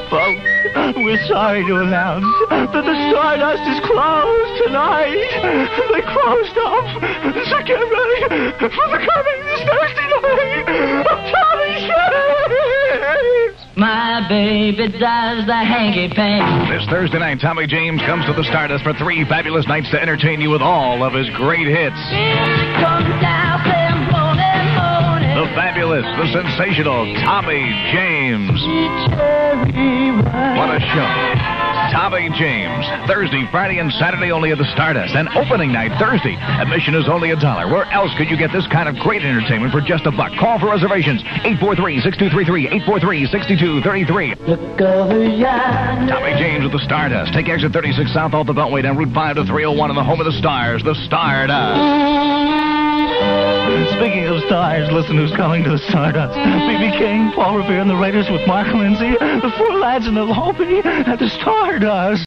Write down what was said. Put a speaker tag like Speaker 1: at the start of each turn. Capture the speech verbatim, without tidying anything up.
Speaker 1: folks, we're sorry to announce that the Stardust is closed tonight. They closed up, so get ready for the coming this Thursday night of Tommy James.
Speaker 2: My baby does the hanky-panky.
Speaker 3: This Thursday night, Tommy James comes to the Stardust for three fabulous nights to entertain you with all of his great hits.
Speaker 2: Come down, say morning, morning.
Speaker 3: The fabulous, the sensational Tommy James. What a show. Tommy James, Thursday, Friday, and Saturday only at the Stardust. And opening night, Thursday. Admission is only a dollar. Where else could you get this kind of great entertainment for just a buck? Call for reservations, eight four three, six two three three, eight four three, six two three three.
Speaker 2: Look over yonder.
Speaker 3: Tommy James with the Stardust. Take exit thirty-six south off the Beltway down Route five to three oh one on the home of the stars, the Stardust.
Speaker 1: Speaking of stars, listen who's coming to the Stardust. B B King, Paul Revere, and the Raiders with Mark Lindsay. The Four Lads and the Hopi at the Stardust.